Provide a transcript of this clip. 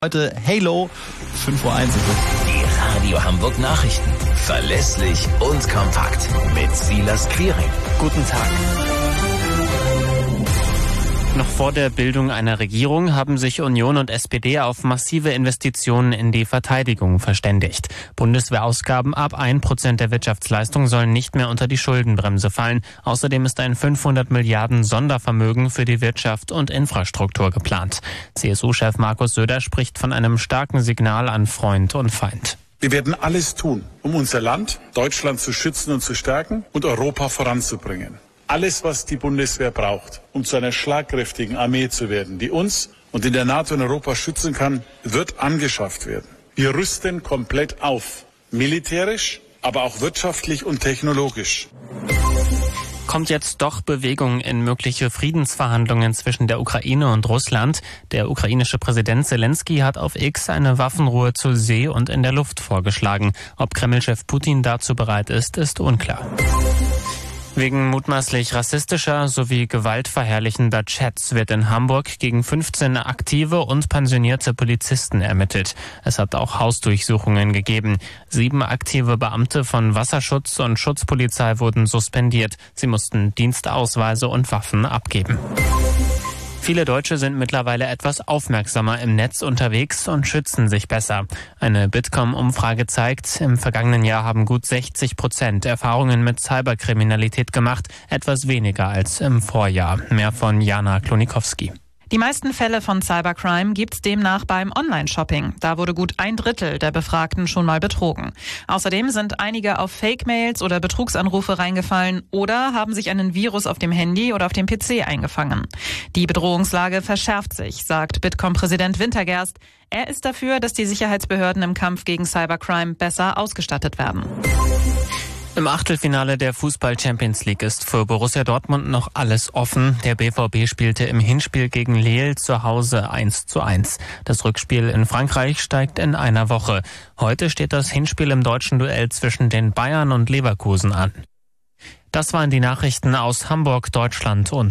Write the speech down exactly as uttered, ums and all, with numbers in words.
Heute Halo, fünf Uhr eins ist es. Die Radio Hamburg Nachrichten. Verlässlich und kompakt. Mit Silas Quiring. Guten Tag. Noch vor der Bildung einer Regierung haben sich Union und S P D auf massive Investitionen in die Verteidigung verständigt. Bundeswehrausgaben ab ein Prozent der Wirtschaftsleistung sollen nicht mehr unter die Schuldenbremse fallen. Außerdem ist ein fünfhundert Milliarden Sondervermögen für die Wirtschaft und Infrastruktur geplant. C S U-Chef Markus Söder spricht von einem starken Signal an Freund und Feind. Wir werden alles tun, um unser Land, Deutschland, zu schützen und zu stärken und Europa voranzubringen. Alles, was die Bundeswehr braucht, um zu einer schlagkräftigen Armee zu werden, die uns und in der NATO und Europa schützen kann, wird angeschafft werden. Wir rüsten komplett auf. Militärisch, aber auch wirtschaftlich und technologisch. Kommt jetzt doch Bewegung in mögliche Friedensverhandlungen zwischen der Ukraine und Russland? Der ukrainische Präsident Zelensky hat auf X eine Waffenruhe zur See und in der Luft vorgeschlagen. Ob Kreml-Chef Putin dazu bereit ist, ist unklar. Wegen mutmaßlich rassistischer sowie gewaltverherrlichender Chats wird in Hamburg gegen fünfzehn aktive und pensionierte Polizisten ermittelt. Es hat auch Hausdurchsuchungen gegeben. Sieben aktive Beamte von Wasserschutz und Schutzpolizei wurden suspendiert. Sie mussten Dienstausweise und Waffen abgeben. Viele Deutsche sind mittlerweile etwas aufmerksamer im Netz unterwegs und schützen sich besser. Eine Bitkom-Umfrage zeigt, im vergangenen Jahr haben gut sechzig Prozent Erfahrungen mit Cyberkriminalität gemacht, etwas weniger als im Vorjahr. Mehr von Jana Klonikowski. Die meisten Fälle von Cybercrime gibt's demnach beim Online-Shopping. Da wurde gut ein Drittel der Befragten schon mal betrogen. Außerdem sind einige auf Fake-Mails oder Betrugsanrufe reingefallen oder haben sich einen Virus auf dem Handy oder auf dem P C eingefangen. Die Bedrohungslage verschärft sich, sagt Bitkom-Präsident Wintergerst. Er ist dafür, dass die Sicherheitsbehörden im Kampf gegen Cybercrime besser ausgestattet werden. Im Achtelfinale der Fußball-Champions League ist für Borussia Dortmund noch alles offen. Der B V B spielte im Hinspiel gegen Lille zu Hause eins zu eins. Das Rückspiel in Frankreich steigt in einer Woche. Heute steht das Hinspiel im deutschen Duell zwischen den Bayern und Leverkusen an. Das waren die Nachrichten aus Hamburg, Deutschland und